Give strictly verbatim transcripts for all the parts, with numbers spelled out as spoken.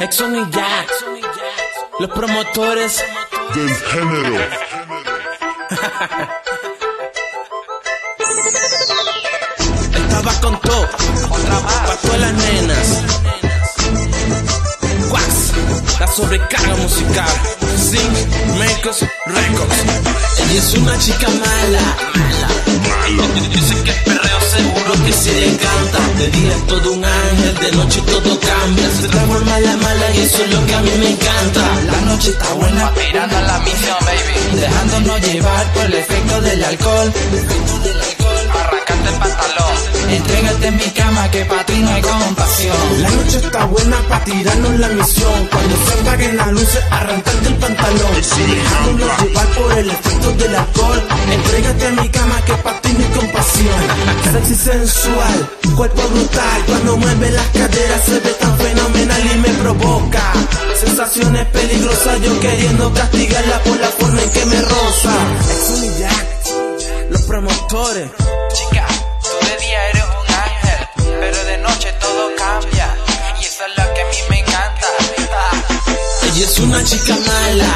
Exxon y Jack, los promotores del género. Estaba con todo, pa' todas las nenas. Wax, la sobrecarga musical. Zinc Makers Records. Ella es una chica mala, mala. Dice que el perreo seguro que se le encanta. De día es todo un ángel, de noche todo cambia. Se transforma en la mala y eso es lo que a mí me encanta. La noche está buena, aspirando a la misión, baby. Dejándonos llevar por el efecto del alcohol. Arrancarte el pantalón. Entrégate en mi cama que pa' ti no hay compasión. La noche está buena pa' tirarnos la misión. Cuando se apaguen las luces, arrancarte el pantalón. Dejándonos llevar por el efecto del alcohol. Entrégate a mi cama que pa' ti no hay compasión. Sexy sensual, cuerpo brutal. Cuando mueve las caderas se ve tan fenomenal y me provoca sensaciones peligrosas. Yo queriendo castigarla por la forma en que me roza. Exxon y Jack, los promotores. Chica, tú de día eres un ángel, pero de noche todo cambia. Y eso es lo que a mí me encanta. Ella es una chica mala,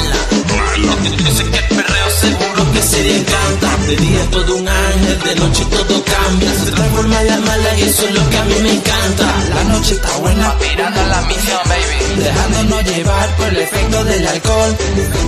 mala. Dice que el perreo seguro que se le encanta. De día es todo un ángel, de noche todo cambia. Se transforma en la mala y eso es lo que a mí me encanta. La noche está buena, aspirando a la misión, baby. Dejándonos llevar por el efecto del alcohol.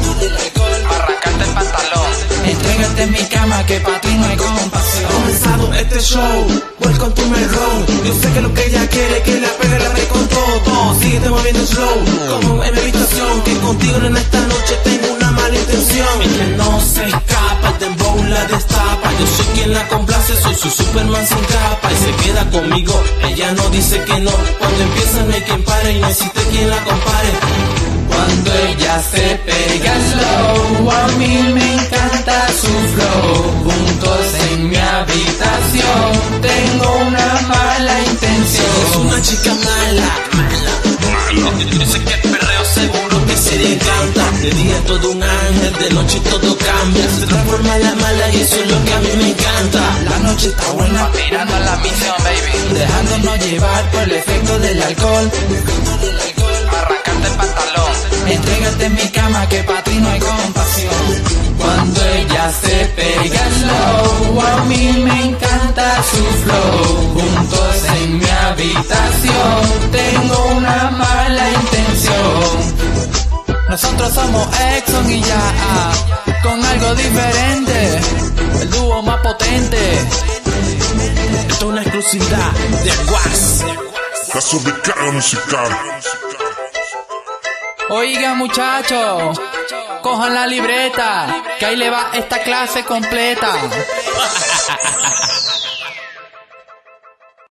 Arrancarte el pantalón. Entrégate en mi cama que pa' ti no hay compasión. Ha comenzado este show, welcome to my room. Yo sé que lo que ella quiere, que la pegue, la pegue con todo. Síguete moviendo slow, como en mi habitación. Que contigo en esta noche tengo una mala intención. Ella no se escapa, el dembow la destapa. Yo soy quien la complace, soy su Superman sin capa. Y se queda conmigo, ella no dice que no. Cuando empieza no hay quien pare y no existe quien la compare. Cuando ella se pega slow, a mí me encanta su flow. Juntos en mi habitación, tengo una mala intención. Es una chica mala, mala. Dice que el perreo seguro que se le encanta. De día es todo un ángel, de noche todo cambia. Se transforma en la mala y eso es lo que a mí me encanta. La noche está buena, aspirando a la misión, baby. Dejándonos llevar por el efecto del alcohol. Arrancarte el pantalón. Entrégate en mi cama que pa' ti no hay compasión. Cuando ella se pega slow, a mí me encanta su flow. Juntos en mi habitación, tengo una mala intención. Nosotros somos Exxon y Jack, con algo diferente, el dúo más potente. Esto es una exclusividad de Wax, La sobrecarga musical. Oiga muchachos, cojan la libreta, que ahí le va esta clase completa.